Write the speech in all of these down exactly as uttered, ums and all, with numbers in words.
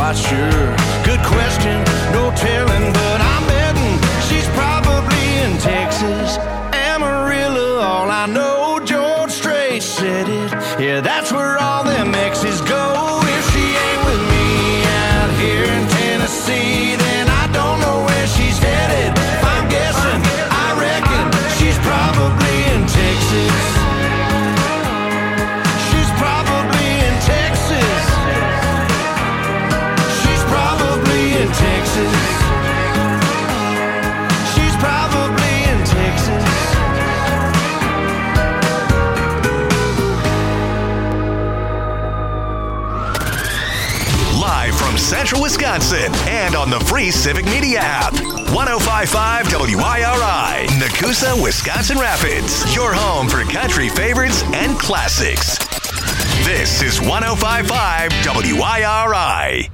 quite sure. Good question, no telling, but I'm betting she's probably in Texas. Amarillo, all I know, George Strait said it. Yeah, that's where all them exes go. If she ain't with me out here in Tennessee, then I don't know where she's headed. If I'm guessing, I reckon she's probably in Texas. She's probably in Texas. She's probably in Texas. She's probably in Texas. Live from Central Wisconsin and on the free Civic Media app. one oh five point five W I R I, Nakusa, Wisconsin Rapids. Your home for country favorites and classics. This is one oh five point five W I R I.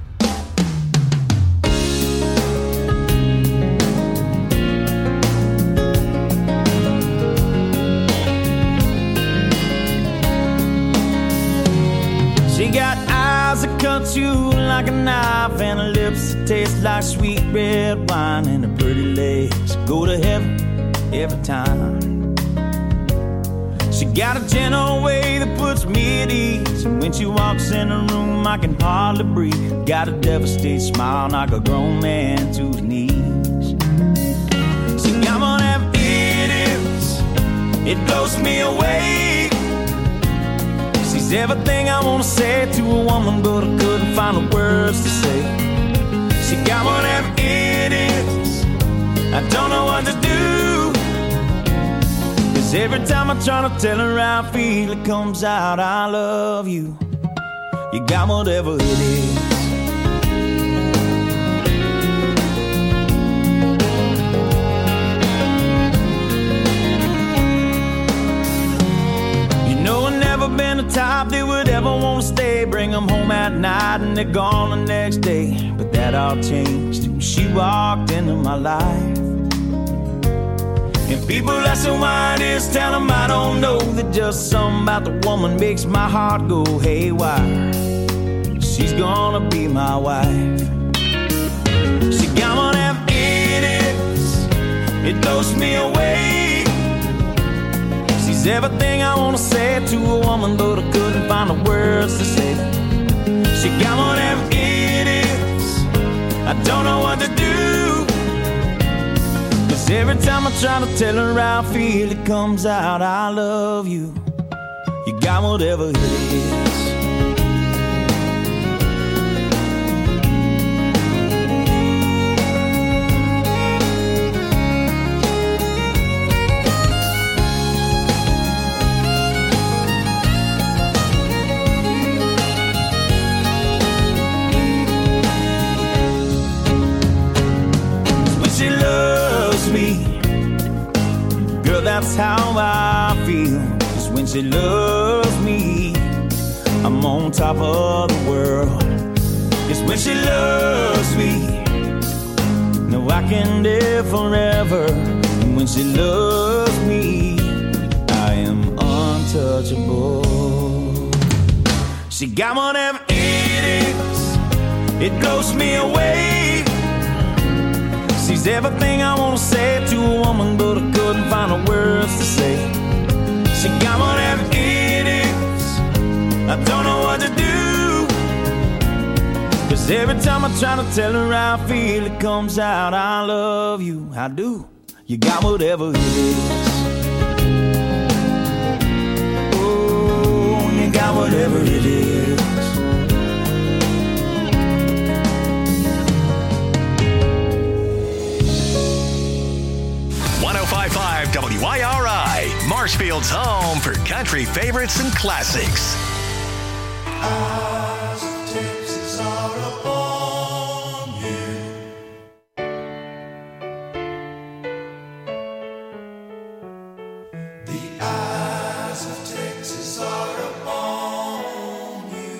She got eyes that cut you like a knife and her lips that taste like sweet red wine and her pretty legs go to heaven every time. She got a gentle way that puts me at ease, and when she walks in the room I can hardly breathe. Got a devastated smile, knock a grown man to his knees. She got one of them idiots, it blows me away. She's everything I want to say to a woman, but I couldn't find the words to say. She got one of them idiots, I don't know what to do. Cause every time I try to tell her how I feel, it comes out, I love you. You got whatever it is. Been the type that would ever want to stay, bring them home at night and they're gone the next day. But that all changed when she walked into my life. And people ask her why it is, tell them I don't know, that just something about the woman makes my heart go haywire. She's gonna be my wife. She got one of them idiots, it blows me away. She's everything I want to say to a woman, but I couldn't find the words to say. She got one of them idiots, I don't know what to do. Cause every time I try to tell her how I feel, it comes out, I love you. You got whatever it is. That's how I feel. Cause when she loves me, I'm on top of the world. Cause when she loves me, no, I can live forever. And when she loves me, I am untouchable. She got one of them idiots, it blows me away. She's everything I want to say to a woman, but I couldn't find the words to say. She got one of them idiots, I don't know what to do. Cause every time I try to tell her how I feel, it comes out, I love you, I do. You got whatever it is. Oh, you got whatever it is. one oh five point five W I R I, Marshfield's home for country favorites and classics. Eyes of Texas are upon you. The eyes of Texas are upon you.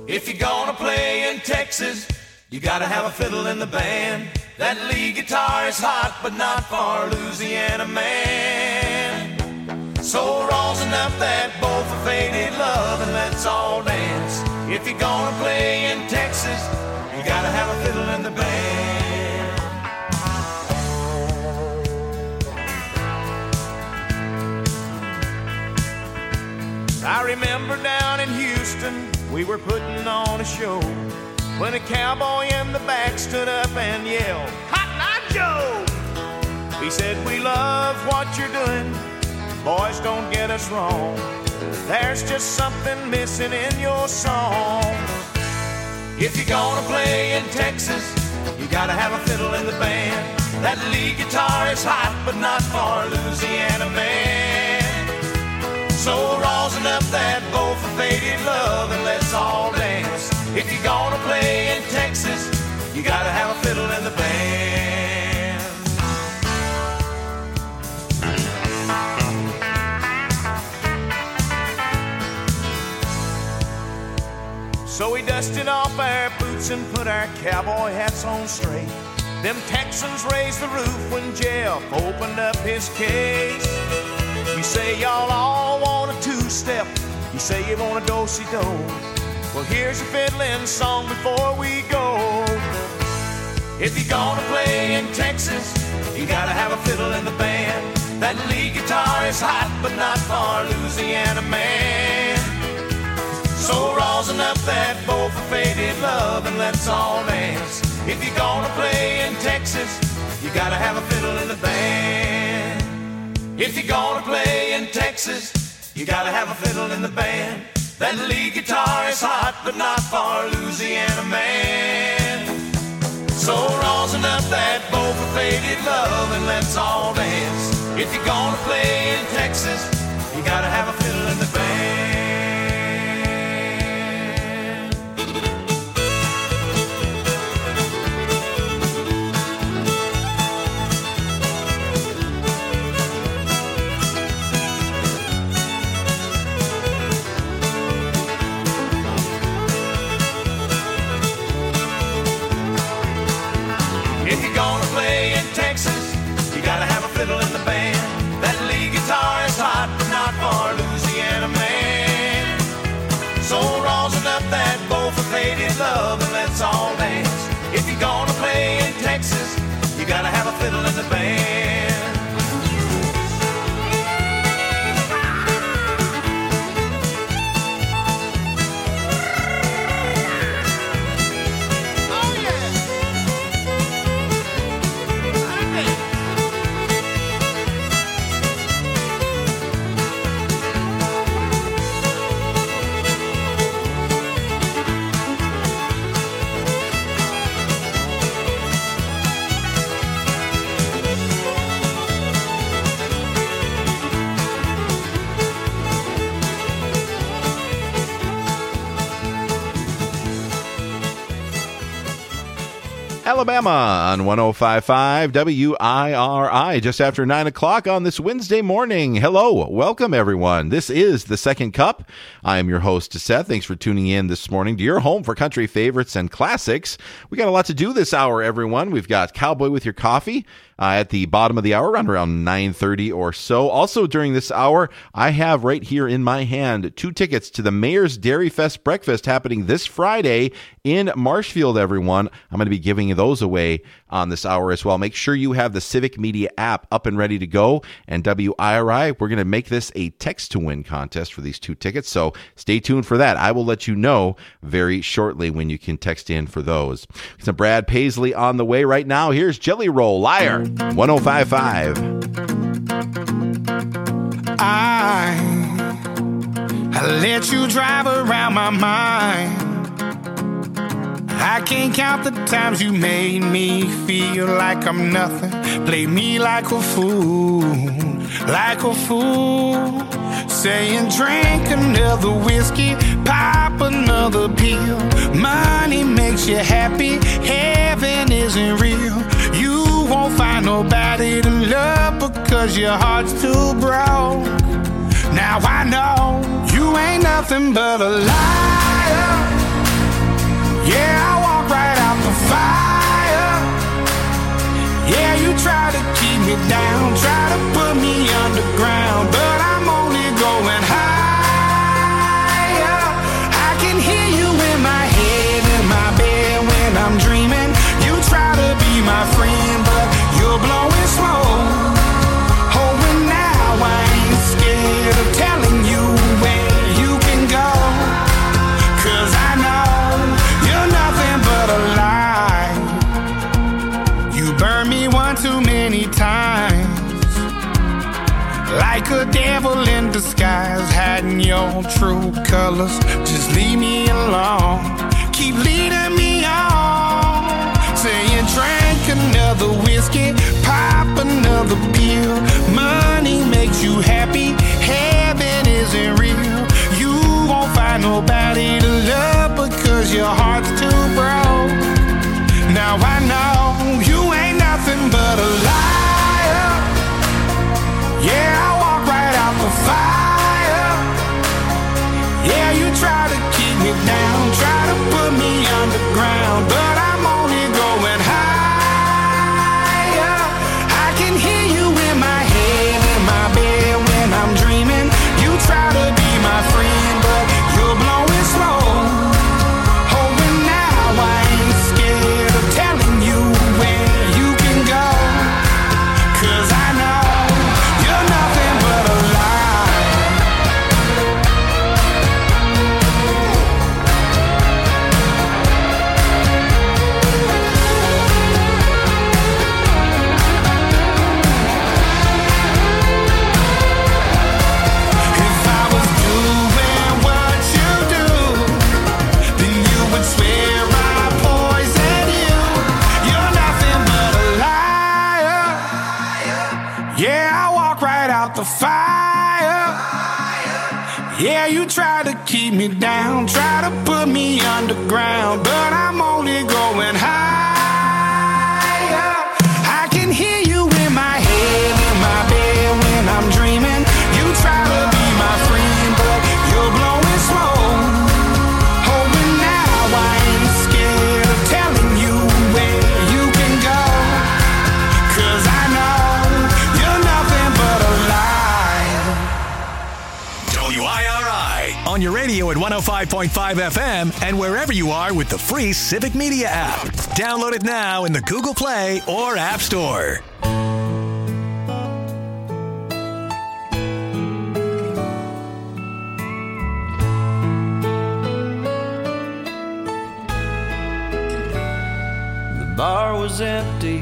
If you're gonna play in Texas, you gotta have a fiddle in the band. That lead guitar is hot, but not for a Louisiana man. So rosin up that bowl for faded love and let's all dance. If you're gonna play in Texas, you gotta have a fiddle in the band. I remember down in Houston, we were putting on a show when a cowboy in the back stood up and yelled, "Cotton Eye Joe!" He said, "We love what you're doing. Boys, don't get us wrong. There's just something missing in your song. If you're gonna play in Texas, you gotta have a fiddle in the band. That lead guitar is hot, but not for a Louisiana man. So rosin up that bowl for faded love and let's all dance. If you're gonna play in Texas, you gotta have a fiddle in the band." So we dusted off our boots and put our cowboy hats on straight. Them Texans raised the roof when Jeff opened up his case. You say y'all all want a two-step. You say you want a do-si-do. Well, here's a fiddling song before we go. If you're gonna play in Texas, you gotta have a fiddle in the band. That lead guitar is hot, but not for a Louisiana man. So rosin up that bowl for faded love and let's all dance. If you're gonna play in Texas, you gotta have a fiddle in the band. If you're gonna play in Texas, you gotta have a fiddle in the band. That lead guitar is hot, but not for a Louisiana man. So rosin up that bowl for faded love and let's all dance. If you're gonna play in Texas, you gotta have a fiddle in the band. If you're gonna play in Texas, you gotta have a fiddle in the band. That lead guitar is hot, but not for a Louisiana man. So rosin up that bowl for faded love and let's all dance. If you're gonna play in Texas, you gotta have a fiddle in the band. Alabama on one oh five point five W I R I, just after nine o'clock on this Wednesday morning. Hello, welcome everyone. This is The Second Cup. I am your host, Seth. Thanks for tuning in this morning to your home for country favorites and classics. We got a lot to do this hour, everyone. We've got Cowboy with Your Coffee uh, at the bottom of the hour, around around nine thirty or so. Also during this hour, I have right here in my hand two tickets to the Mayor's Dairy Fest breakfast happening this Friday in Marshfield, everyone. I'm going to be giving those away on this hour as well. Make sure you have the Civic Media app up and ready to go. And W I R I, we're going to make this a text to win contest for these two tickets. So stay tuned for that. I will let you know very shortly when you can text in for those. Some Brad Paisley on the way right now. Here's Jelly Roll, Liar, one oh five point five. I, I let you drive around my mind. I can't count the times you made me feel like I'm nothing. Play me like a fool, like a fool. Saying drink another whiskey, pop another pill. Money makes you happy, heaven isn't real. You won't find nobody to love because your heart's too broke. Now I know you ain't nothing but a liar. your true colors. Just leave me alone. Keep leading me on. Saying drink another whiskey, pop another pill. Money makes you happy, heaven isn't real. You won't find nobody to love because your heart's too broke. Now I know you ain't nothing but a liar. Yeah, I walk right out the fire. Yeah, you try to keep me down, try to put me underground, but I'm only going higher. I can hear you in my head, in my bed when I'm dreaming. You try to be my friend, but you're blowing slow. Oh, and now I ain't scared of telling you where you can go. 'Cause I know you're nothing but a lie. If I was doing what you do, then you would swear I poisoned you. You're nothing but a liar. Yeah, I walk right out the fire. Yeah, you try to keep me down, try to put me underground, but I'm only going higher. I can hear you in my head, in my bed when I'm dreaming. You try to be my friend, but you're blowing smoke. Oh, and now I ain't scared of telling you where you can go. 'Cause I know you're nothing but a lie. W I R I on your radio at one oh five point five F M and wherever you are with the free Civic Media app. Download it now in the Google Play or App Store. The bar was empty.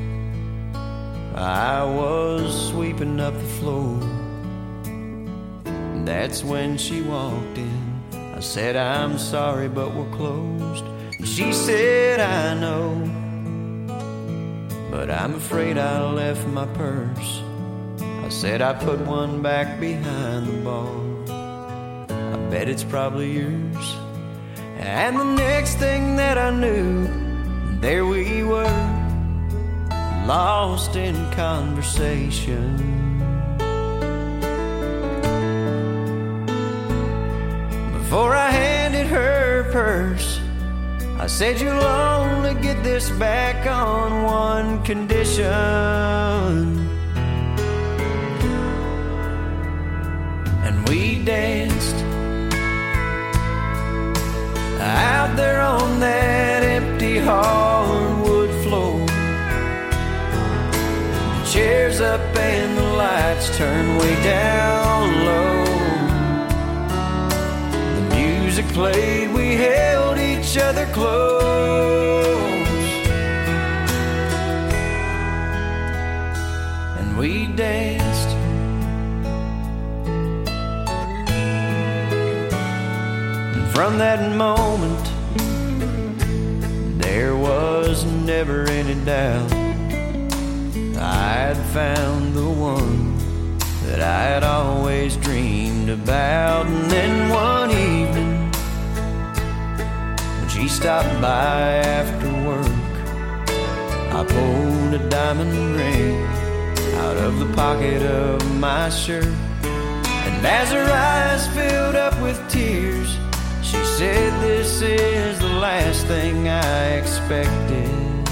I was sweeping up the floor. That's when she walked in. I said, I'm sorry, but we're closed. She said, I know, but I'm afraid I left my purse. I said, I put one back behind the bar. I bet it's probably yours. And the next thing that I knew, there we were, lost in conversation. Before I handed her purse, I said, you'll only get this back on one condition. And we danced out there on that empty hardwood floor. The chairs up and the lights turned way down low. Music played, we held each other close, and we danced. And from that moment, there was never any doubt I'd found the one that I had always dreamed about. And then one evening, she stopped by after work. I pulled a diamond ring out of the pocket of my shirt, and as her eyes filled up with tears, she said, this is the last thing I expected.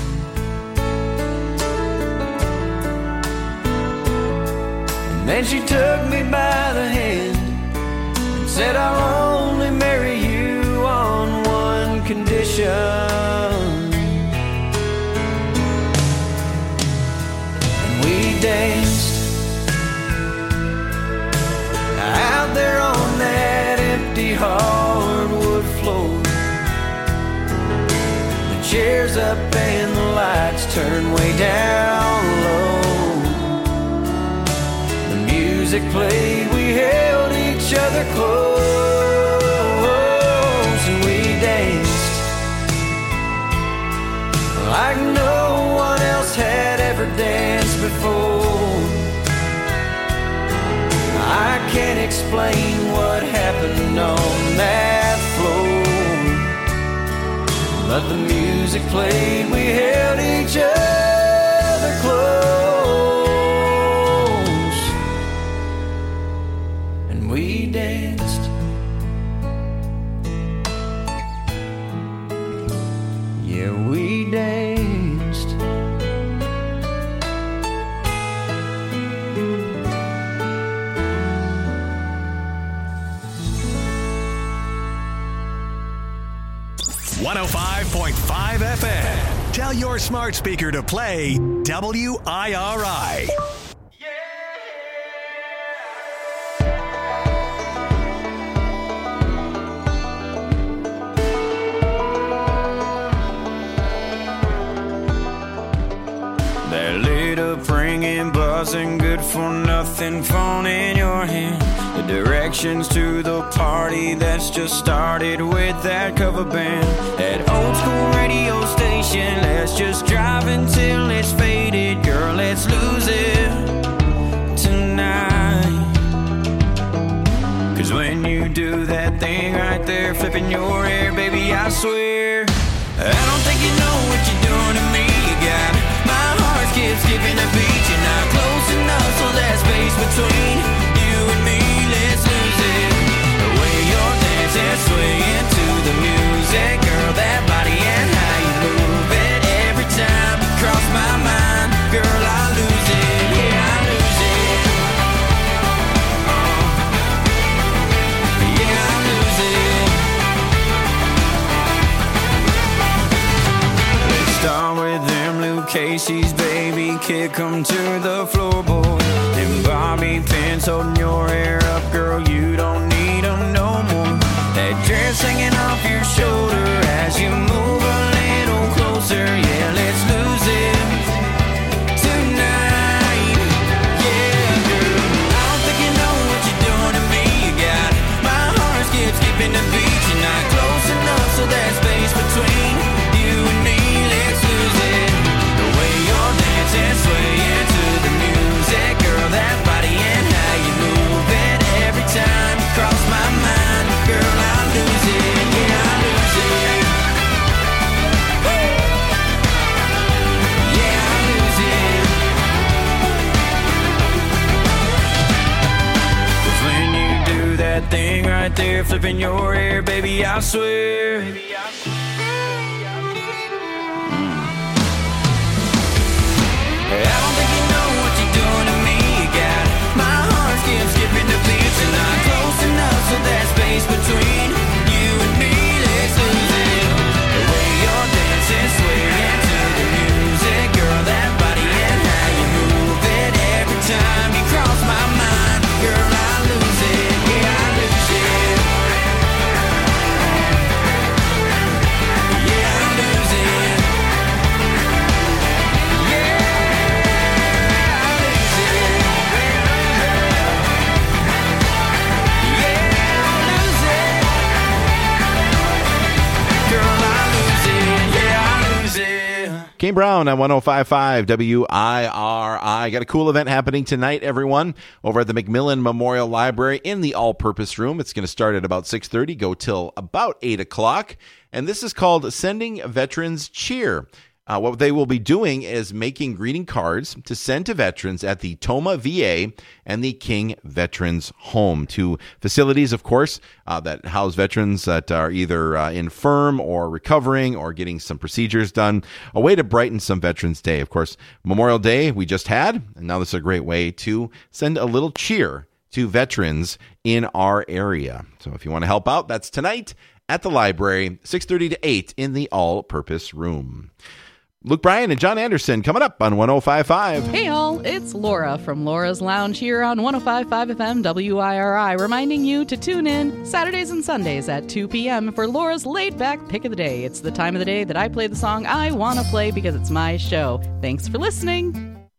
And then she took me by the hand and said, I'll only marry you on one condition. And we danced out there on that empty hardwood floor. The chairs up and the lights turned way down low. The music played, we held each each other close, and we danced like no one else had ever danced before. I can't explain what happened on that floor, but the music played, we held each other close, and we danced. Yeah, we danced. one oh five point five F M. Tell your smart speaker to play W I R I. That lit up ringing, buzzing, good for nothing phone in your hand. The directions to the party that's just started with that cover band. That old school radio station, let's just drive until it's faded. Girl, let's lose it tonight. Cause when you do that thing right there, flipping your hair, baby, I swear I don't think you know what you're doing to me. You got my heart skips skipping a beat. You're not close enough, so that space between you and me, let's lose it. The way you're dancing, swaying to the music, girl, that body and how you move it. Every time you cross my mind, girl, I lose it. Yeah, I lose it. Uh, yeah, I lose it. Let's start with them Luke Casey's, baby, kick 'em to the floorboard. Them bobby pins holding your hair up, girl, you don't need them no more. That dress hanging off your shoulder as you move a little closer. Yeah, let's lose it tonight. Yeah, girl, I don't think you know what you're doing to me. You got my heart skips skipping the beat. You're not close enough, so that space between you and me, let's lose it. The way you're dancing, swaying to the music, girl, that body and how you move it. Every time you cross my mind, girl, I lose it. Yeah, I lose it. Woo! Yeah, I lose it. 'Cause when you do that thing right there, flipping your hair, baby, I swear. I don't think you know what you're doing to me. You got my heart skips skipping the beats. You're not close enough, so that space between you and me, let's lose it. The way you're dancing, swaying to the music, girl, that body and how you move it. Every time you cross my mind, girl, I lose it. Yeah, I lose it. Yeah, I lose it. Kane Brown on one oh five point five W I R I. Got a cool event happening tonight, everyone, over at the McMillan Memorial Library in the all-purpose room. It's going to start at about six thirty, go till about eight o'clock. And this is called Sending Veterans Cheer. Uh, what they will be doing is making greeting cards to send to veterans at the Tomah V A and the King Veterans Home, two facilities, of course, uh, that house veterans that are either uh, infirm or recovering or getting some procedures done. A way to brighten some Veterans Day. Of course, Memorial Day we just had, and now this is a great way to send a little cheer to veterans in our area. So if you want to help out, that's tonight at the library, six thirty to eight in the all-purpose room. Luke Bryan and John Anderson coming up on one oh five point five. Hey all, it's Laura from Laura's Lounge here on one oh five point five F M W I R I, reminding you to tune in Saturdays and Sundays at two p.m. for Laura's laid-back pick of the day. It's the time of the day that I play the song I want to play because it's my show. Thanks for listening.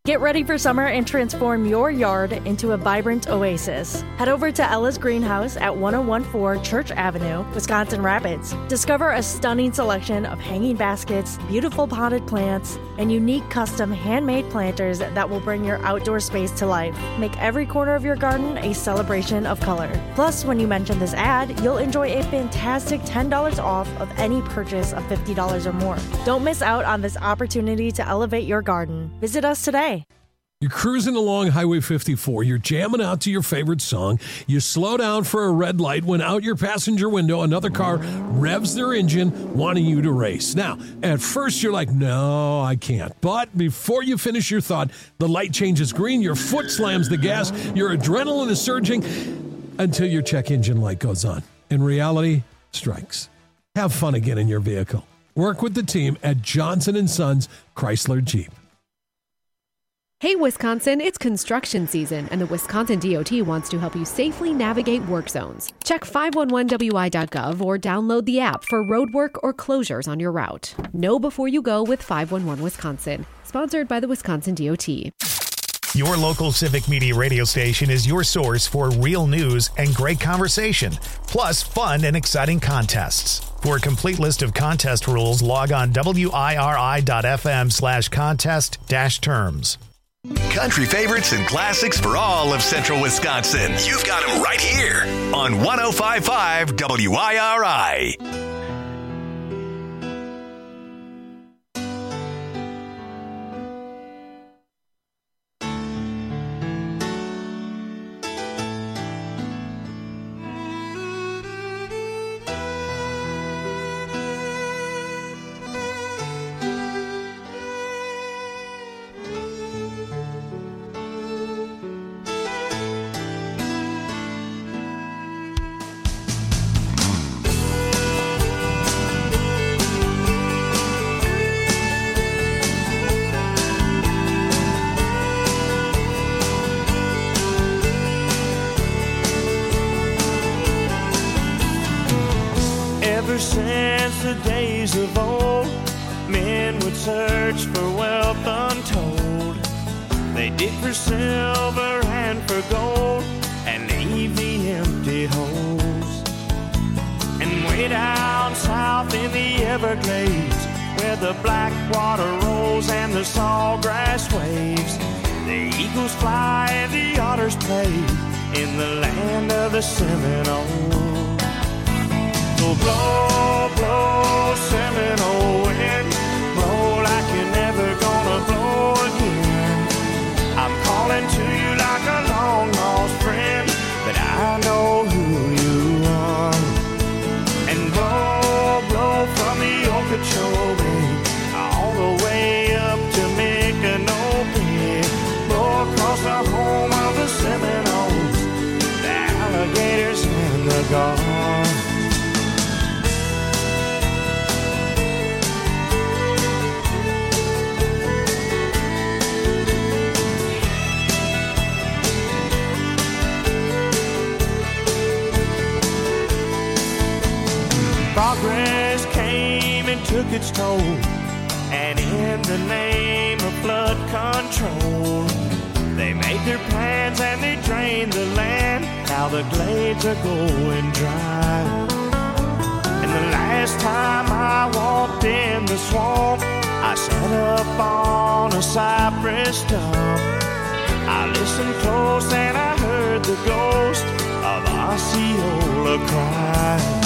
Get ready for summer and transform your yard into a vibrant oasis. Head over to Ella's Greenhouse at ten fourteen Church Avenue, Wisconsin Rapids. Discover a stunning selection of hanging baskets, beautiful potted plants, and unique custom handmade planters that will bring your outdoor space to life. Make every corner of your garden a celebration of color. Plus, when you mention this ad, you'll enjoy a fantastic ten dollars off of any purchase of fifty dollars or more. Don't miss out on this opportunity to elevate your garden. Visit us today. You're cruising along Highway fifty-four. You're jamming out to your favorite song. You slow down for a red light when out your passenger window, another car revs their engine, wanting you to race. Now, at first you're like, no, I can't. But before you finish your thought, the light changes green, your foot slams the gas, your adrenaline is surging until your check engine light goes on. And reality strikes. Have fun again in your vehicle. Work with the team at Johnson and Sons Chrysler Jeep. Hey, Wisconsin, it's construction season, and the Wisconsin D O T wants to help you safely navigate work zones. Check five one one W I dot gov or download the app for road work or closures on your route. Know before you go with five one one Wisconsin. Sponsored by the Wisconsin D O T. Your local Civic Media radio station is your source for real news and great conversation, plus fun and exciting contests. For a complete list of contest rules, log on W I R I dot F M slash contest dash terms. Country favorites and classics for all of central Wisconsin. You've got them right here on ten fifty-five W I R I. Ever since the days of old, men would search for wealth untold. They dig for silver and for gold and leave the empty holes. And way down south in the Everglades, where the black water rolls and the sawgrass waves, the eagles fly and the otters play in the land of the Seminoles. So blow, blow, Seminole wind, blow like you're never gonna blow again. I'm calling to you like a long lost friend, but I know who you are. And blow, blow from the Okeechobee all the way up to Micanopy. Blow across the home of the Seminoles, the alligators and the gulls. Progress came and took its toll, and in the name of flood control, they made their plans and they drained the land. Now the glades are going dry. And the last time I walked in the swamp, I sat up on a cypress stump. I listened close and I heard the ghost of Osceola cry.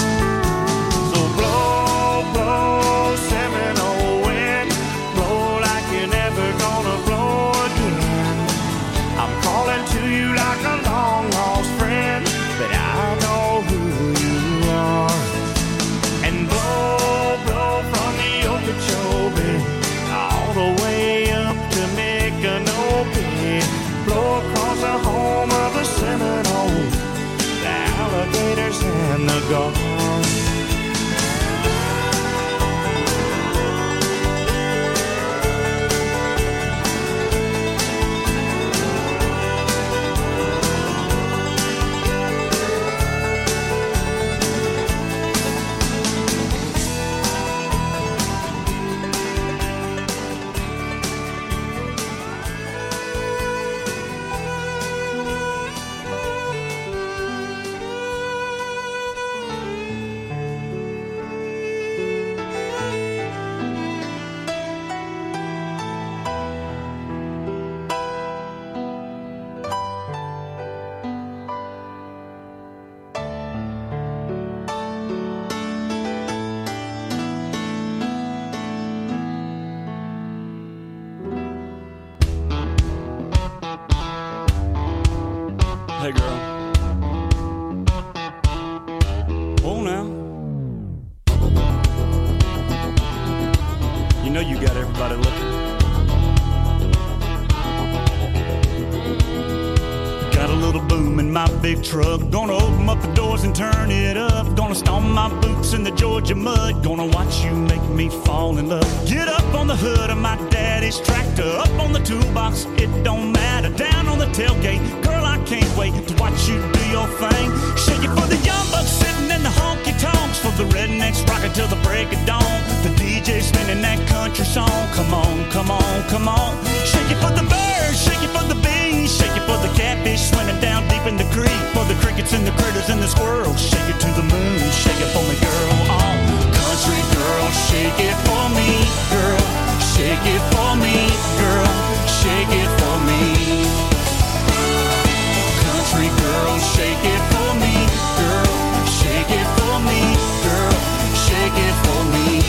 Blow, blow, Seminole wind, blow like you're never gonna blow again. I'm calling to you like a long lost friend, but I know who you are. And blow, blow from the Okeechobee all the way up to Micanopy. Blow across the home of the Seminoles, the alligators and the gulls. You know you got everybody looking. Got a little boom in my big truck. Gonna open up the doors and turn it up. Gonna stomp my boots in the Georgia mud. Gonna watch you make me fall in love. Get up on the hood of my daddy's tractor. Up on the toolbox, it don't matter. Down on the tailgate, girl, I can't wait to watch you do your thing. Shake it for the young bucks sitting in the honky tonks. For the rednecks rocking till the break of dawn. The D J spinning that country song. Come on, come on, come on. Shake it for the birds, shake it for the bees. Shake it for the catfish swimming down deep in the creek. For the crickets and the critters and the squirrels. Shake it to the moon, shake it for me, girl. Oh, country girl, shake it for me, girl. Shake it for me, girl. Shake it for me. Country girl, shake it for me, girl. Shake it for me, girl. Shake it for me.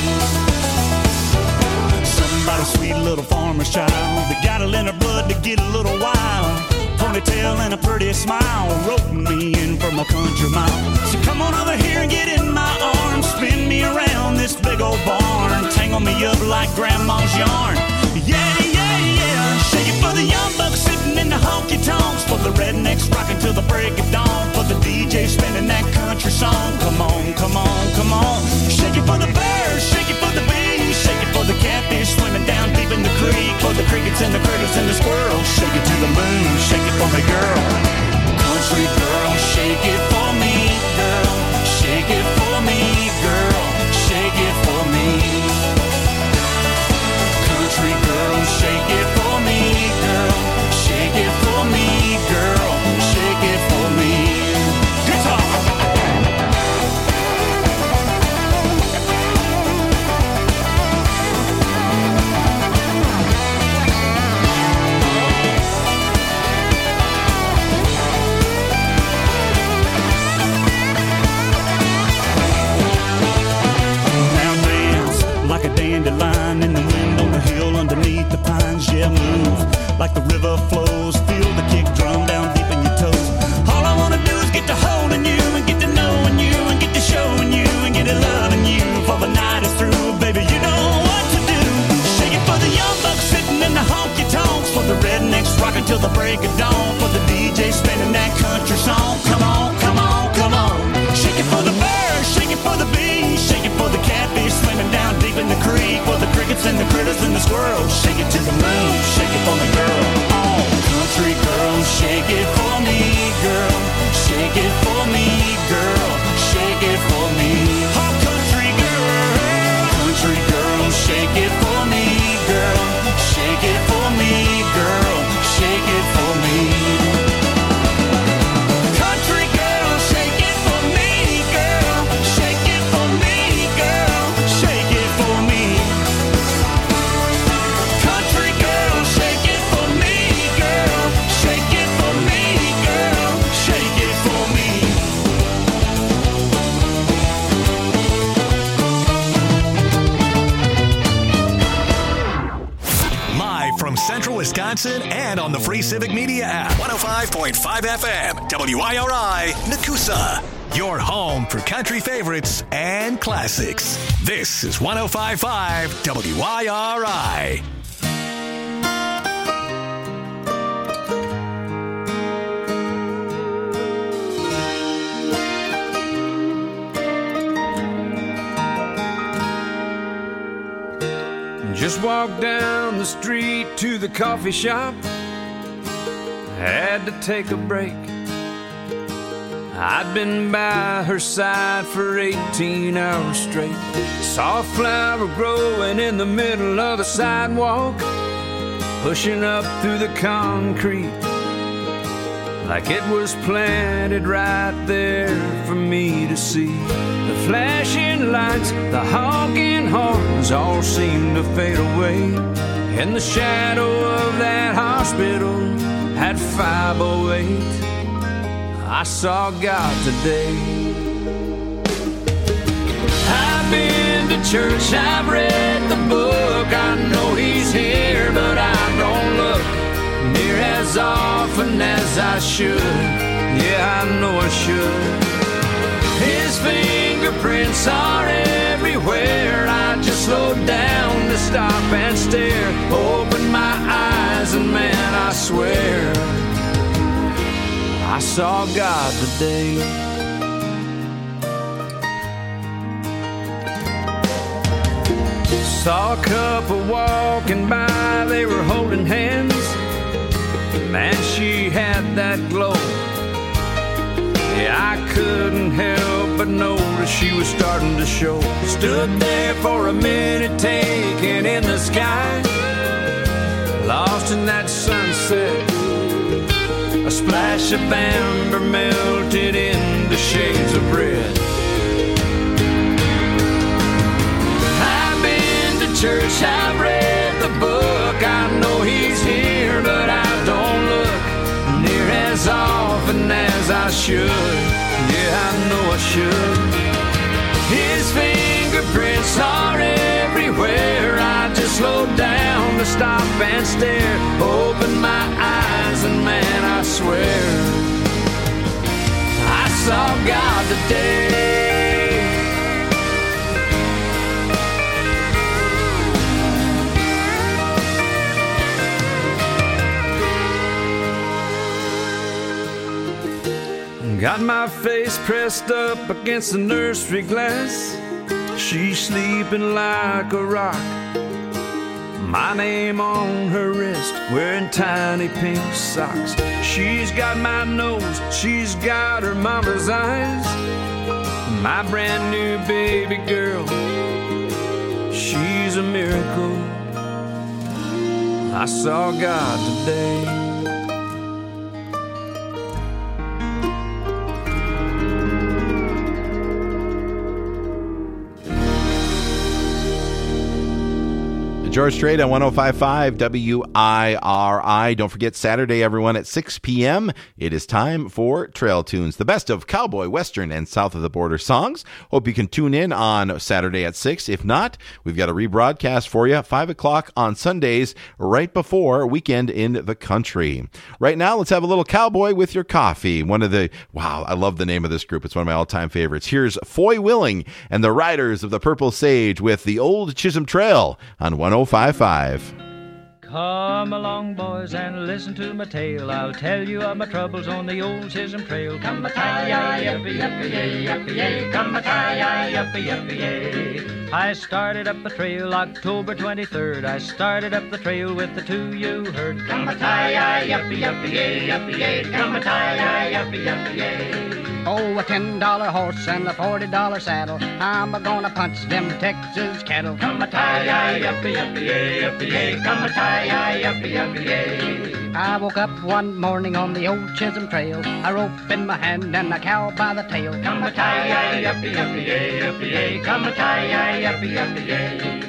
Somebody sweet little farmer's child that got it in her blood to get a little wild. Ponytail and a pretty smile, roping me in from a country mile. So come on over here and get in my arms, spin me around this big old barn, tangle me up like grandma's yarn. Yeah, yeah, yeah. Shake it for the young bucks sitting in the honky tonks. For the rednecks rocking till the break of dawn. For the D J spinning that country song. Come on, come on, come on. Shake it for the birds, shake it for the bees. Shake it for the catfish swimming down deep in the creek. For the crickets and the critters and the squirrels. Shake it to the moon, shake it for me, girl. Country girl, shake it for me, girl. Shake it for me, girl. Shake it for me. Country girl, shake it for me, girl. Shake it for me, girl. Shake it for me. Guitar. Like a dandelion in the wind on the hill underneath the pines. Yeah, move like the river flows. Feel the kick drum down deep in your toes. All I wanna do is get to holding you and get to knowing you and get to showing you and get to loving you. For the night is through, baby, you know what to do. Shake it for the young bucks sitting in the honky tonks. For the rednecks rocking till the break of dawn. For the D J spinning that country song. Come on, come on, come on. Shake it for the birds, shake it for the bees. Shake it for the catfish swimming down deep in the creek. For the crickets and the critters and the squirrels. Shake it to the moon, shake it for me, girl. Oh, country girl, shake it for me, girl. Shake it for me, girl. Shake it for me. Oh, country girl, country girl, shake it for me, girl. Shake it for me, girl. Shake it for me. Country girl, shake it for me, girl. Shake it for me, girl. Shake it for me. Country girl, shake it for me, girl. Shake it for me, girl. Shake it for me. Live from Central Wisconsin and on the free Civic Media app. one oh five point five F M, W I R I, Nakusa. Your home for country favorites and classics. This is one oh five point five W I R I. Just walked down the street to the coffee shop. Had to take a break. I'd been by her side for eighteen hours straight. Saw a flower growing in the middle of the sidewalk, pushing up through the concrete like it was planted right there for me to see. The flashing lights, the honking horns all seemed to fade away. In the shadow of that hospital at five oh eight, I saw God today. I've been to church, I've read the book, I know he's here, but I don't look near as often as I should. Yeah, I know I should. His fingerprints are everywhere. I just slowed down to stop and stare. Open my eyes and man, I swear I saw God today. Saw a couple walking by, they were holding hands. Man, she had that glow. Yeah, I couldn't help but notice she was starting to show. Stood there for a minute, taking in the sky, lost in that sunset. A splash of amber melted into shades of red. I've been to church, I've read the book. I know he's here, but I don't look near as often as I should. Yeah, I know I should. His fingerprints are everywhere. I just slowed down to stop and stare. Open my eyes and man, I swear I saw God today. Got my face pressed up against the nursery glass. She's sleeping like a rock. My name on her wrist, wearing tiny pink socks. She's got my nose, she's got her mama's eyes. My brand new baby girl, she's a miracle. I saw God today. George Strait on one oh five point five W I R I. Don't forget Saturday, everyone, at six p.m. It is time for Trail Tunes, the best of cowboy, western, and south of the border songs. Hope you can tune in on Saturday at six. If not, we've got a rebroadcast for you at five o'clock on Sundays, right before Weekend in the Country. Right now, let's have a little cowboy with your coffee. One of the, wow, I love the name of this group. It's one of my all-time favorites. Here's Foy Willing and the Riders of the Purple Sage with the Old Chisholm Trail on one oh five point five. Come along, boys, and listen to my tale. I'll tell you of my troubles on the old Chisholm Trail. Come a tie yippee yippee yay, yippee yay. Come a tie yippee yippee yay. I started up the trail October twenty-third. I started up the trail with the two you heard. Come a tie yippee yippee yay, yippee yay. Come a tie yippee yippee yay. Oh, a ten dollar horse and a forty dollar saddle. I'm a-gonna punch them Texas cattle. Come a tie yippee yippee yay, yippee yay. Come a tie yippee yippee yay. I woke up one morning on the old Chisholm Trail, a rope in my hand and a cow by the tail. Come a tie yippee yippee yay, yippee yay. Come a tie yippee yippee yay.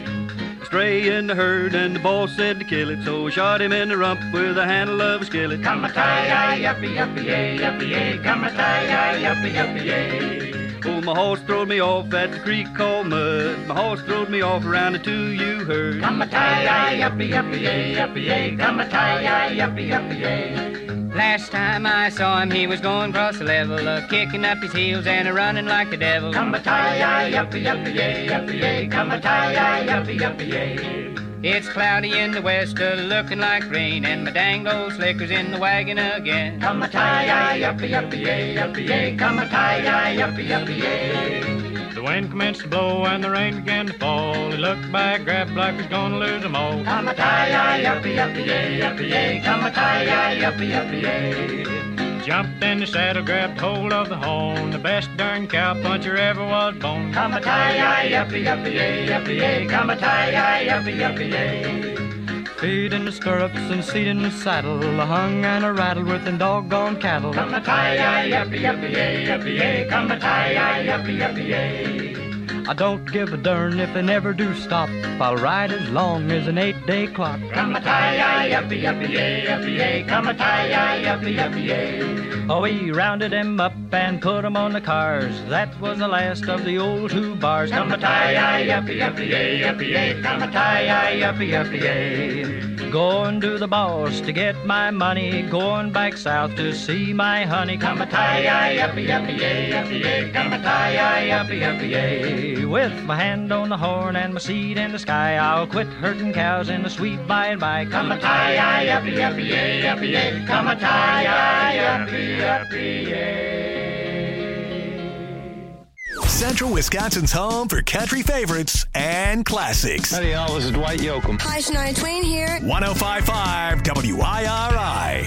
Stray in the herd and the boss said to kill it, so I shot him in the rump with the handle of a skillet. Come a tie yippee yippee yay, yippee yay. Come a tie yippee yippee yay. Oh, my horse throwed me off at the creek called Mud. My horse throwed me off around the two you heard. Come a tie yippee yippee yay, yippee yay. Come a tie yippee yippee yay. Last time I saw him, he was going across the level, uh, kicking up his heels and a running like the devil. Come a tie yippee yippee yay, yippee yay. Come a tie yippee yippee yay. It's cloudy in the west, uh, looking like rain, and my dang old slicker's in the wagon again. Come a tie yippee yippee yay, yippee yay. Come a tie yippee yippee yay. The wind commenced to blow and the rain began to fall. He looked back, grabbed like he's gonna lose them all. Come a tie yippee yippee yay, yippee yay. Come a tie yippee yippee yay. Jumped in the saddle, grabbed hold of the horn, the best darn cow puncher ever was born. Come a tie yippee yippee yay, yippee yay. Come a tie yippee yippee yay. Feet in the stirrups and seat in the saddle, a hung and a rattle with them doggone cattle. Come a tie yippee yippee yay, yippee yay. Come a tie yippee yippee yay. I don't give a darn if they never do stop. I'll ride as long as an eight-day clock. Come a tie yippee yippee yay, yippee yay. Come a tie yippee yippee yay. Oh, we rounded them up and put them on the cars. That was the last of the old two bars. Come a tie yippee yippee yay, yippee yay. Come a tie yippee yippee yay. Going to the boss to get my money, going back south to see my honey. Come a tie yippee yippee yay, yippee yay. Come a tie yippee yippee yay. day. With my hand on the horn and my seat in the sky, I'll quit herding cows in the sweet by and by. Come a tie, yuppie, yuppie, yay, yuppie, yay. Come a tie, yuppie, yuppie, yay. Central Wisconsin's home for country favorites and classics. Howdy, y'all. This is Dwight Yoakam. Hi, Shania Twain here. one oh five point five W I R I.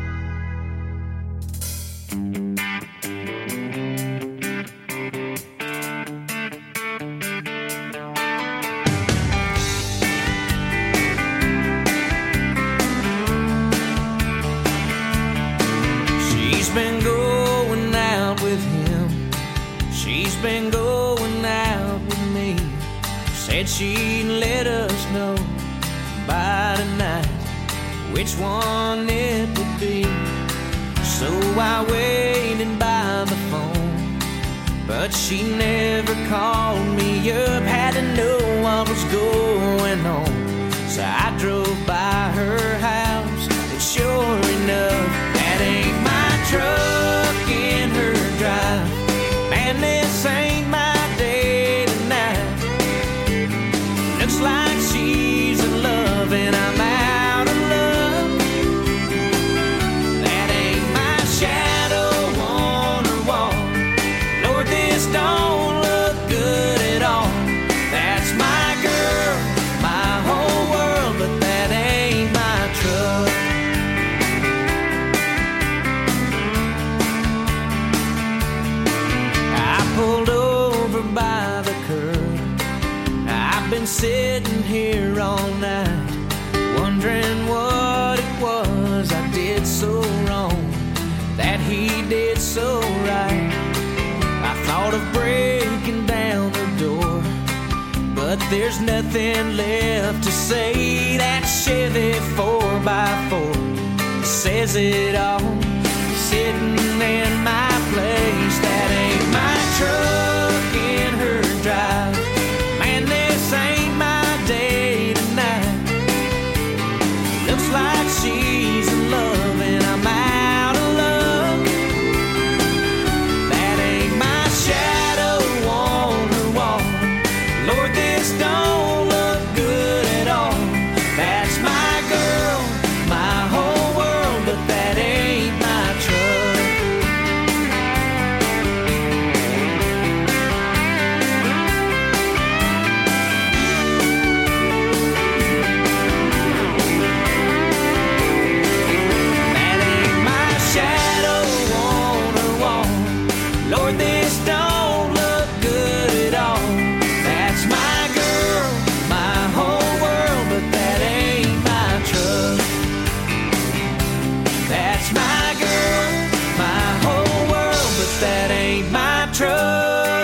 She's been going out with him. She's been going out with me. Said she'd let us know by tonight which one it would be. So I waited by the phone, but she never called me up. Had to know what was going on, so I drove by her house, and sure enough, that ain't my truck in her drive. Man, this ain't my day tonight. Looks like she's in love and I'm out of love. That ain't my shadow on her wall. Lord, this don't look good at all. That's my girl, my whole world, but that ain't my truck. Pulled over by the curb. I've been sitting here all night, wondering what it was I did so wrong, that he did so right. I thought of breaking down the door, but there's nothing left to say. That Chevy four by four says it all, sitting in my place. That ain't my truck in her drive. Man, this ain't my day tonight. Looks like she's in love and I'm out of love. That ain't my shadow on her wall. Lord, this don't look good at all. That's my girl, my whole world, but that ain't my truck. Lord, this don't look good at all. That's my girl, my whole world, but that ain't my truck. That's my girl, my whole world, but that ain't my truck.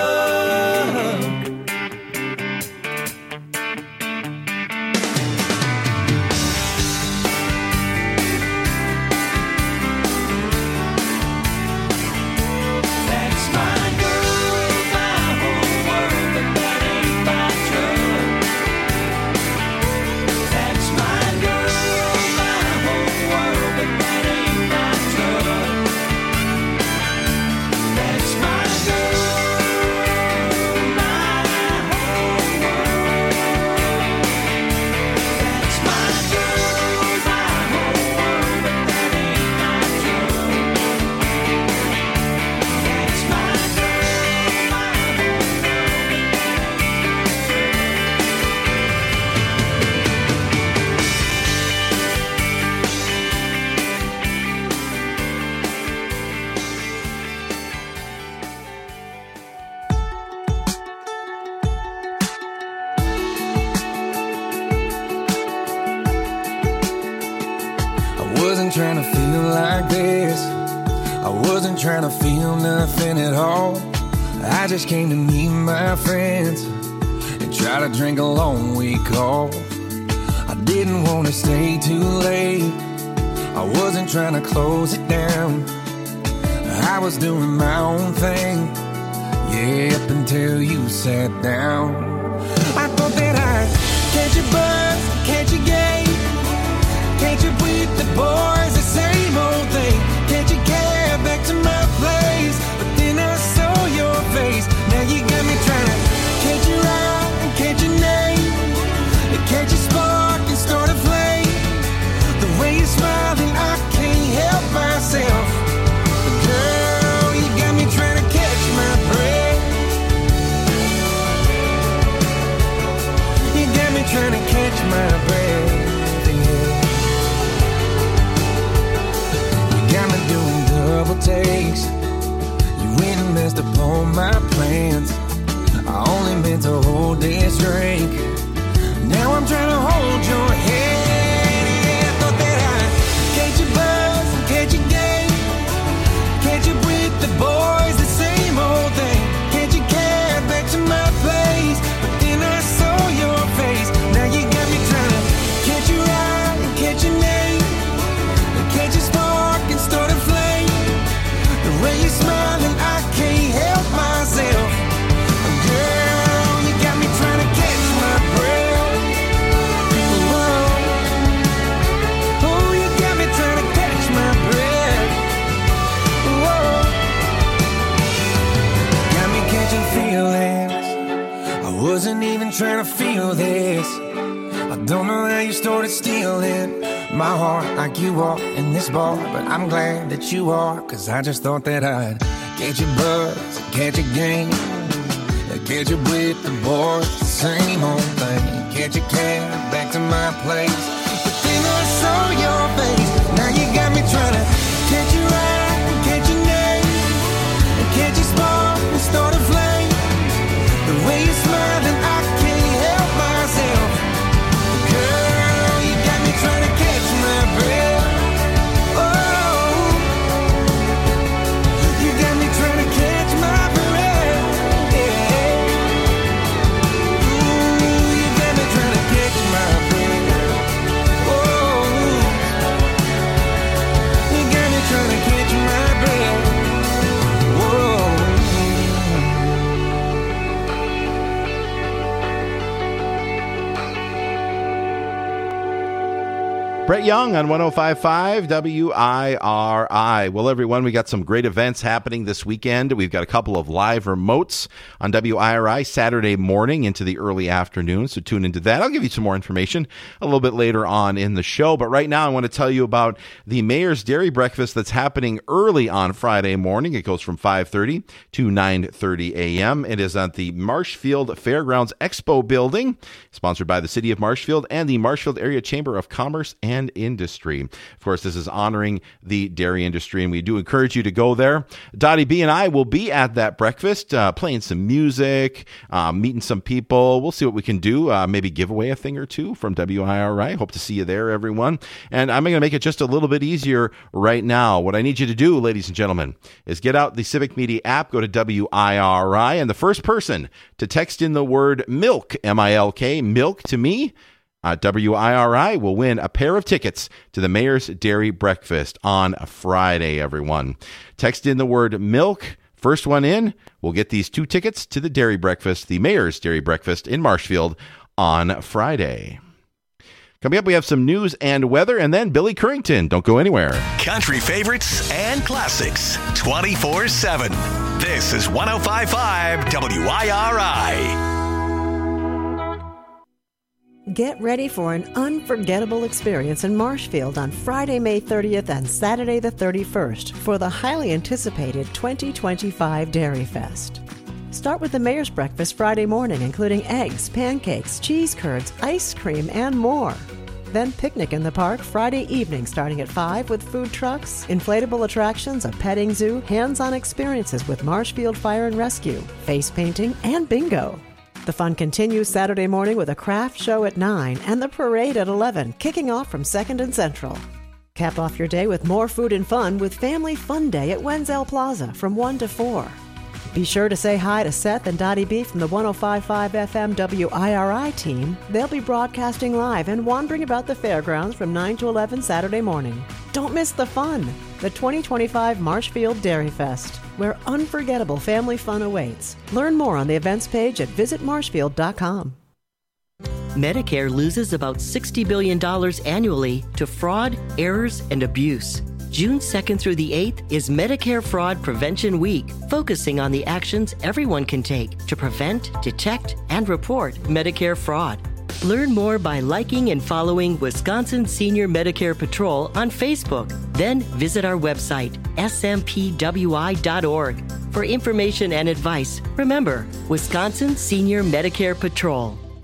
Trying to feel like this. I wasn't trying to feel nothing at all. I just came to meet my friends and try to drink a long week off. I didn't want to stay too late. I wasn't trying to close it down. I was doing my own thing, yeah, up until you sat down. I thought that I'd catch a buzz, catch a game. Can't you with the boys, the same old thing? Can't you get back to my place? But then I saw your face. Now you got me trying to trying to catch my breath, yeah. You got me doing double takes. You went and messed up all my plans. I only meant to hold this drink. Now I'm trying to hold your hand. Yeah, I thought that I'd catch your buzz and catch your game. Catch up with the boys, the same old thing. Catch your cab back to my place. But then I saw your face. Now you got me trying to catch your eye and catch your name. And catch a spark and start a flame. The way you're smiling, I can't help myself. Girl, you got me trying to catch my breath. Feelings. I wasn't even trying to feel this. I don't know how you started stealing my heart like you are in this bar, but I'm glad that you are, cause I just thought that I'd catch your buzz, catch your game, catch you with the boys, the same old thing. Catch your cab back to my place. But then I saw your face. Now you got me trying to catch your eye, catch your name, and catch your spark and start a flame. The way you're smiling, I can't help myself. Girl, you got me trying to catch my breath. Oh, you got me trying to catch my breath. Yeah. Ooh, you got me trying to catch my breath. Oh, you got me trying to catch my breath. Whoa. Brett Young on one oh five point five W I R I. Well, everyone, we got some great events happening this weekend. We've got a couple of live remotes on W I R I Saturday morning into the early afternoon, so tune into that. I'll give you some more information a little bit later on in the show, but right now I want to tell you about the Mayor's Dairy Breakfast that's happening early on Friday morning. It goes from five thirty to nine thirty a.m. It is at the Marshfield Fairgrounds Expo Building, sponsored by the City of Marshfield and the Marshfield Area Chamber of Commerce and and industry. Of course, this is honoring the dairy industry, and we do encourage you to go there. Dottie B and I will be at that breakfast, uh, playing some music, uh, meeting some people. We'll see what we can do. Uh, maybe give away a thing or two from W I R I. Hope to see you there, everyone. And I'm going to make it just a little bit easier right now. What I need you to do, ladies and gentlemen, is get out the Civic Media app, go to W I R I, and the first person to text in the word milk, M I L K, milk to me, Uh, W I R I will win a pair of tickets to the Mayor's Dairy Breakfast on Friday, everyone. Text in the word milk. First one in will get these two tickets to the Dairy Breakfast, the Mayor's Dairy Breakfast in Marshfield on Friday. Coming up, we have some news and weather, and then Billy Currington. Don't go anywhere. Country favorites and classics twenty-four seven. This is one oh five point five W I R I. Get ready for an unforgettable experience in Marshfield on Friday, May thirtieth and Saturday the thirty-first for the highly anticipated twenty twenty-five Dairy Fest. Start with the Mayor's Breakfast Friday morning, including eggs, pancakes, cheese curds, ice cream, and more. Then picnic in the park Friday evening starting at five with food trucks, inflatable attractions, a petting zoo, hands-on experiences with Marshfield Fire and Rescue, face painting, and bingo. The fun continues Saturday morning with a craft show at nine and the parade at eleven, kicking off from second and Central. Cap off your day with more food and fun with Family Fun Day at Wenzel Plaza from one to four. Be sure to say hi to Seth and Dottie B from the one oh five point five F M W I R I team. They'll be broadcasting live and wandering about the fairgrounds from nine to eleven Saturday morning. Don't miss the fun! The twenty twenty-five Marshfield Dairy Fest, where unforgettable family fun awaits. Learn more on the events page at visit marshfield dot com. Medicare loses about sixty billion dollars annually to fraud, errors, and abuse. June second through the eighth is Medicare Fraud Prevention Week, focusing on the actions everyone can take to prevent, detect, and report Medicare fraud. Learn more by liking and following Wisconsin Senior Medicare Patrol on Facebook. Then visit our website, S M P W I dot org. For information and advice, remember, Wisconsin Senior Medicare Patrol.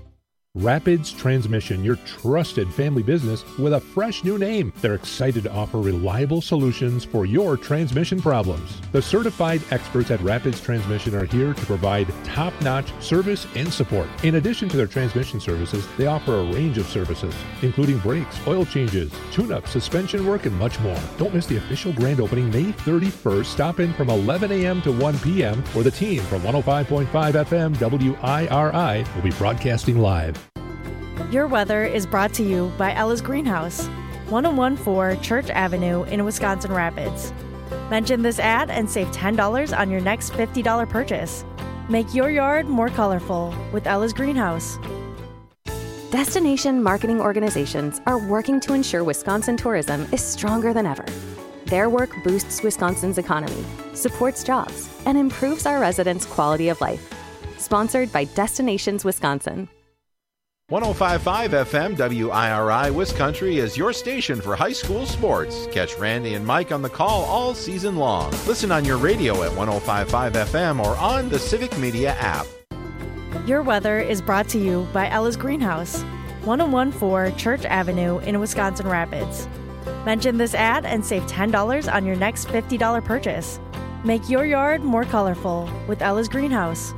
Rapids Transmission, your trusted family business with a fresh new name. They're excited to offer reliable solutions for your transmission problems. The certified experts at Rapids Transmission are here to provide top-notch service and support. In addition to their transmission services, they offer a range of services, including brakes, oil changes, tune-up, suspension work, and much more. Don't miss the official grand opening May thirty-first. Stop in from eleven a.m. to one p.m. where the team from one oh five point five F M W I R I will be broadcasting live. Your weather is brought to you by Ella's Greenhouse, ten fourteen Church Avenue in Wisconsin Rapids. Mention this ad and save ten dollars on your next fifty dollars purchase. Make your yard more colorful with Ella's Greenhouse. Destination marketing organizations are working to ensure Wisconsin tourism is stronger than ever. Their work boosts Wisconsin's economy, supports jobs, and improves our residents' quality of life. Sponsored by Destinations Wisconsin. one oh five point five F M W I R I Wiscountry is your station for high school sports. Catch Randy and Mike on the call all season long. Listen on your radio at one oh five point five F M or on the Civic Media app. Your weather is brought to you by Ella's Greenhouse, ten fourteen Church Avenue in Wisconsin Rapids. Mention this ad and save ten dollars on your next fifty dollars purchase. Make your yard more colorful with Ella's Greenhouse.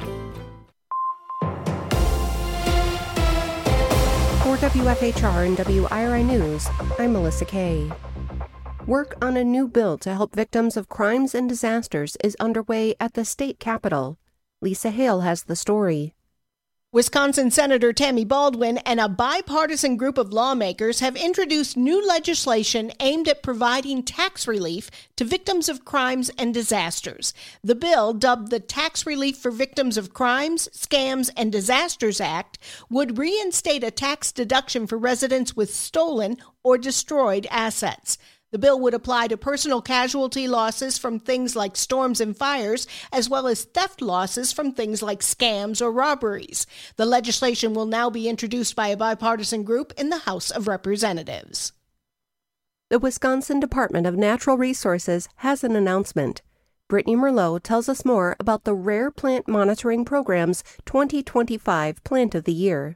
For W F H R and W I R I News, I'm Melissa Kay. Work on a new bill to help victims of crimes and disasters is underway at the state capitol. Lisa Hale has the story. Wisconsin Senator Tammy Baldwin and a bipartisan group of lawmakers have introduced new legislation aimed at providing tax relief to victims of crimes and disasters. The bill, dubbed the Tax Relief for Victims of Crimes, Scams, and Disasters Act, would reinstate a tax deduction for residents with stolen or destroyed assets. The bill would apply to personal casualty losses from things like storms and fires, as well as theft losses from things like scams or robberies. The legislation will now be introduced by a bipartisan group in the House of Representatives. The Wisconsin Department of Natural Resources has an announcement. Brittany Merlot tells us more about the Rare Plant Monitoring Program's twenty twenty-five Plant of the Year.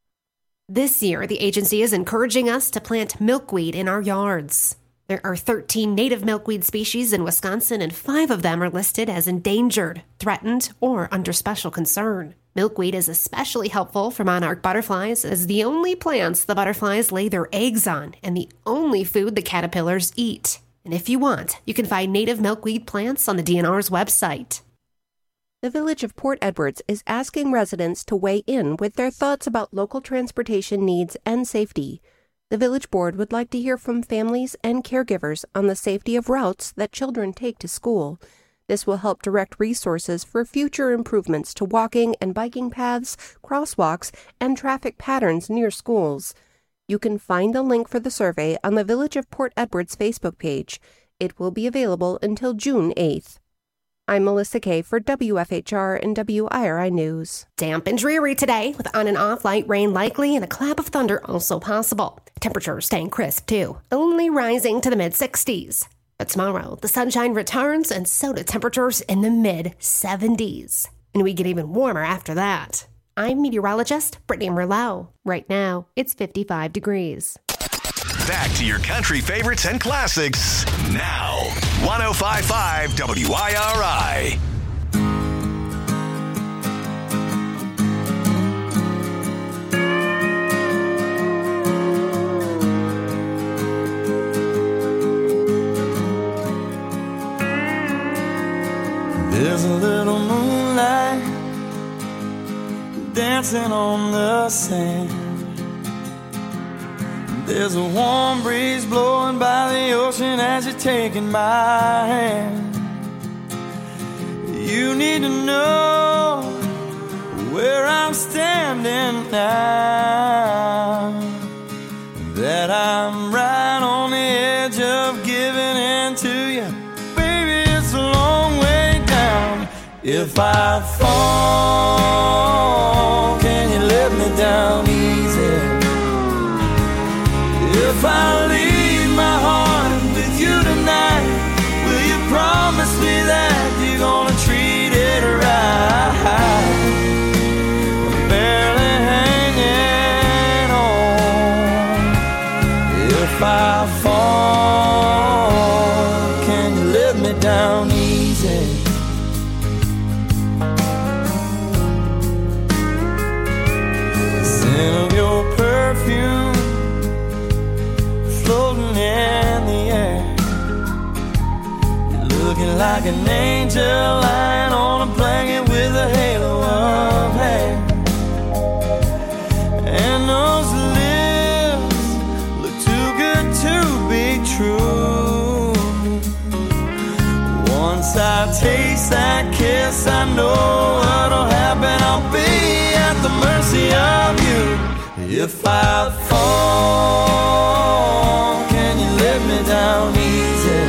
This year, the agency is encouraging us to plant milkweed in our yards. There are thirteen native milkweed species in Wisconsin, and five of them are listed as endangered, threatened, or under special concern. Milkweed is especially helpful for monarch butterflies as the only plants the butterflies lay their eggs on and the only food the caterpillars eat. And if you want, you can find native milkweed plants on the D N R's website. The Village of Port Edwards is asking residents to weigh in with their thoughts about local transportation needs and safety. The Village Board would like to hear from families and caregivers on the safety of routes that children take to school. This will help direct resources for future improvements to walking and biking paths, crosswalks, and traffic patterns near schools. You can find the link for the survey on the Village of Port Edwards Facebook page. It will be available until June eighth. I'm Melissa Kay for W F H R and W I R I News. Damp and dreary today with on and off light rain likely and a clap of thunder also possible. Temperatures staying crisp too, only rising to the mid sixties. But tomorrow, the sunshine returns and so do temperatures in the mid seventies. And we get even warmer after that. I'm meteorologist Brittany Merlot. Right now, it's fifty-five degrees. Back to your country favorites and classics now. one oh five point five W I R I. There's a little moonlight dancing on the sand. There's a warm breeze blowing by the ocean as you're taking my hand. You need to know where I'm standing now, that I'm right on the edge of giving in to you. Baby, it's a long way down. If I fall, can you let me down easy? If I leave my heart with you tonight, will you promise me that you're gonna treat it right? I'm barely hanging If I fall, can you lift me down easy? The scent of your perfume floating in the air. You're looking like an angel lying on a blanket with a halo of hair. And those lips look too good to be true. Once I taste that kiss, I know what'll happen. I'll be at the mercy of you. If I fall, can you lift me down easy?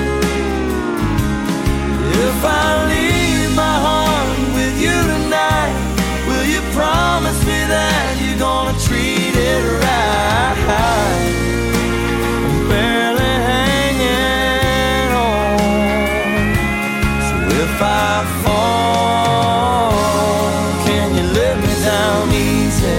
If I leave my heart with you tonight, will you promise me that you're gonna treat it right? I'm barely hanging on. So if I fall, can you lift me down easy?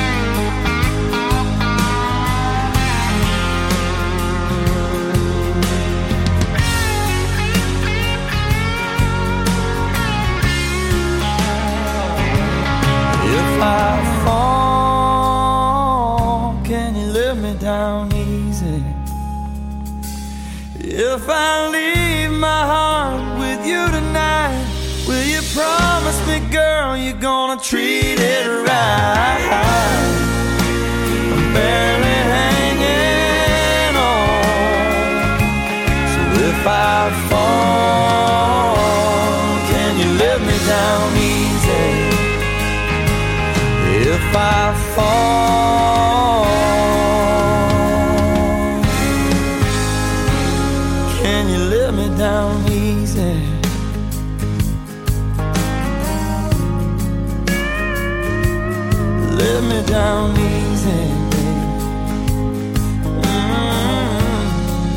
If I fall, can you lift me down easy? If I leave my heart with you tonight, will you promise me, girl, you're gonna treat it right? I'm barely hanging on. So if I fall, can you lift me down easy? If I fall, can you lift me down easy? Lift me down easy, babe. Mm-hmm.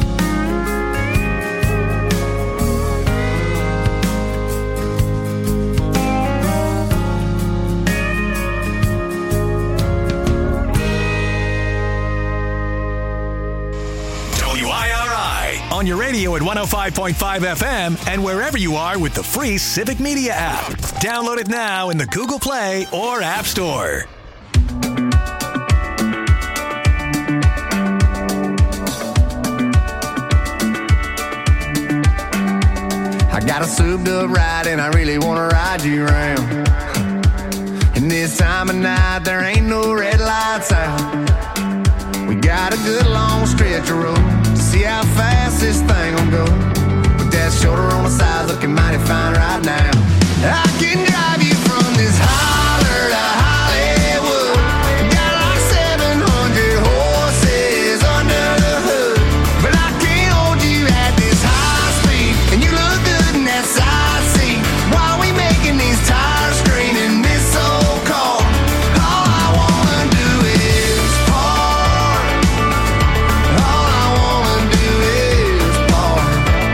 W I R I on your radio at one oh five point five F M and wherever you are with the free Civic Media app. Download it now in the Google Play or App Store. I got a souped up ride and I really wanna ride you around. And this time of night there ain't no red lights out. We got a good long stretch of road to see how fast this thing will go. With that shoulder on the side looking mighty fine right now. I can drive you from this holler to Hollywood. Got like seven hundred horses under the hood. But I can't hold you at this high speed. And you look good in that side seat. While we making these tires scream in this old car. All I wanna do is park. All I wanna do is park.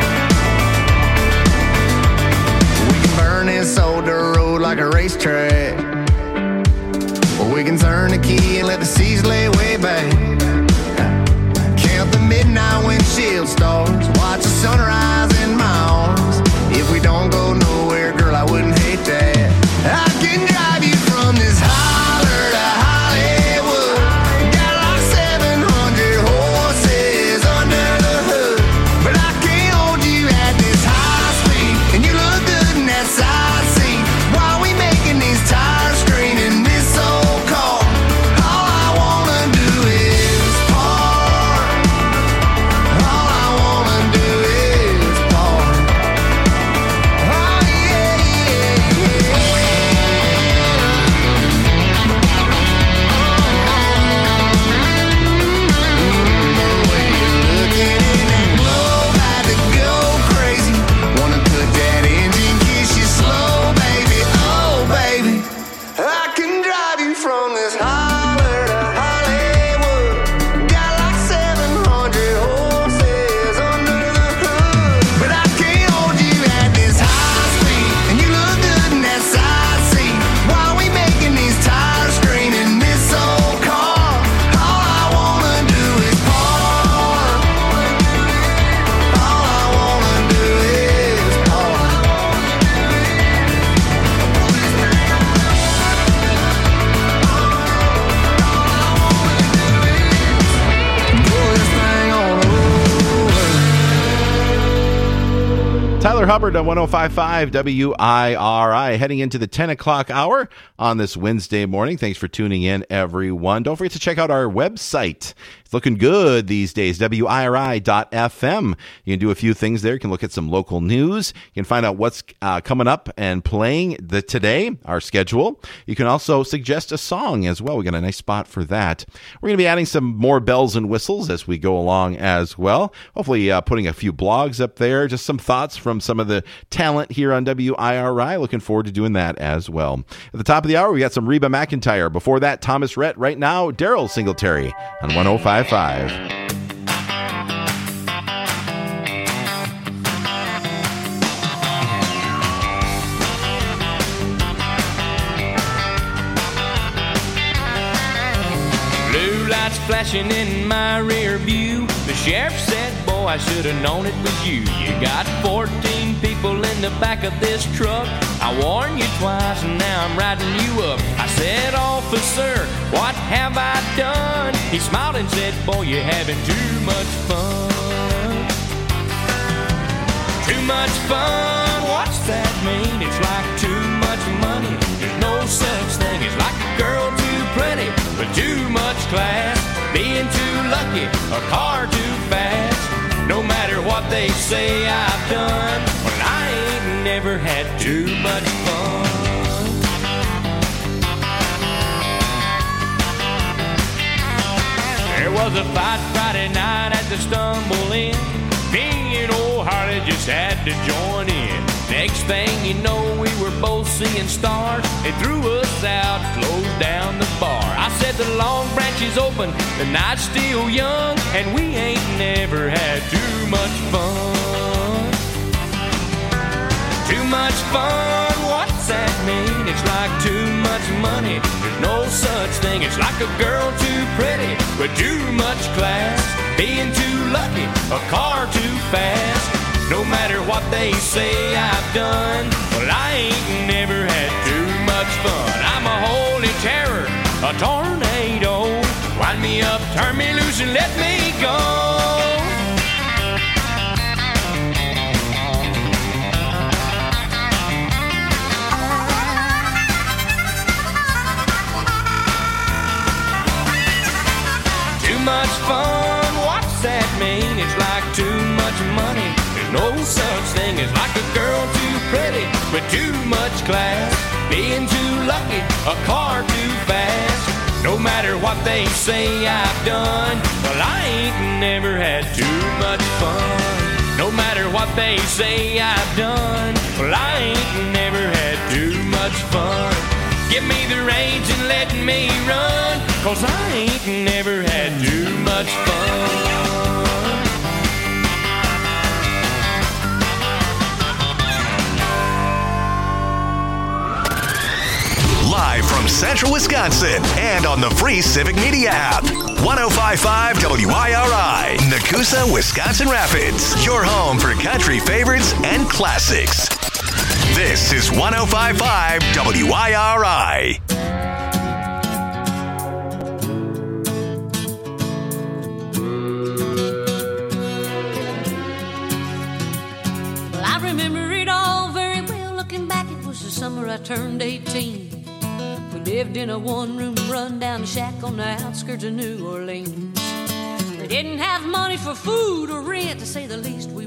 We can burn this old dirt road like a racetrack. Or we can turn the key and let the seas lay way back. Count the midnight windshield stars. Watch the sunrise in my arms. If we don't go nowhere, girl, I wouldn't hate that. I can drive you from this holler to Hollywood. Got like seven hundred horses under the hood. But I can't hold you at this high speed. And you look good in that side seat. While we making these tires scream in this old car. All I wanna do is park. All I Taylor Hubbard on one oh five point five W I R I, heading into the ten o'clock hour on this Wednesday morning. Thanks for tuning in, everyone. Don't forget to check out our website. It's looking good these days, W I R I dot F M. You can do a few things there. You can look at some local news. You can find out what's uh, coming up and playing the today, our schedule. You can also suggest a song as well. We got a nice spot for that. We're going to be adding some more bells and whistles as we go along as well. Hopefully uh, putting a few blogs up there, just some thoughts from some of the talent here on W I R I. Looking forward to doing that as well. At the top of the hour, we got some Reba McEntire. Before that, Thomas Rhett. Right now, Daryl Singletary on one oh five point five. Blue lights flashing in my rear view. The sheriff said, boy, I should have known it was you. You got fourteen people in the back of this truck. I warned you twice and now I'm riding you up. I said, officer, what have I done? He smiled and said, boy, you're having too much fun. Too much fun, what's that mean? It's like too much money. There's no such thing as like a girl too pretty, but too much class. Being too lucky, a car too fast. No matter what they say I've done, well, I ain't never had too much fun. There was a fight Friday night at the Stumble Inn. Me and old Harley just had to join in. Next thing you know, we were both seeing stars. They threw us out, closed down the bar. I said the Long Branch is open, the night's still young, and we ain't never had too much fun. Too much fun, what's that mean? It's like too much money. There's no such thing. It's like a girl too pretty, but too much class. Being too lucky, a car too fast. No matter what they say I've done, well, I ain't never had too much fun. I'm a holy terror, a tornado. Wind me up, turn me loose, and let me go. Too much fun, what's that mean? It's like too much money. No such thing as like a girl too pretty, but too much class. Being too lucky, a car too fast. No matter what they say I've done, well, I ain't never had too much fun. No matter what they say I've done, well, I ain't never had too much fun. Give me the reins and let me run, 'cause I ain't never had too much fun. Live from Central Wisconsin and on the free Civic Media app. one oh five point five W I R I, Nakusa, Wisconsin Rapids. Your home for country favorites and classics. This is one oh five point five W I R I. Well, I remember it all very well. Looking back, it was the summer I turned eighteen. We lived in a one-room run-down shack on the outskirts of New Orleans. We didn't have money for food or rent, to say the least. We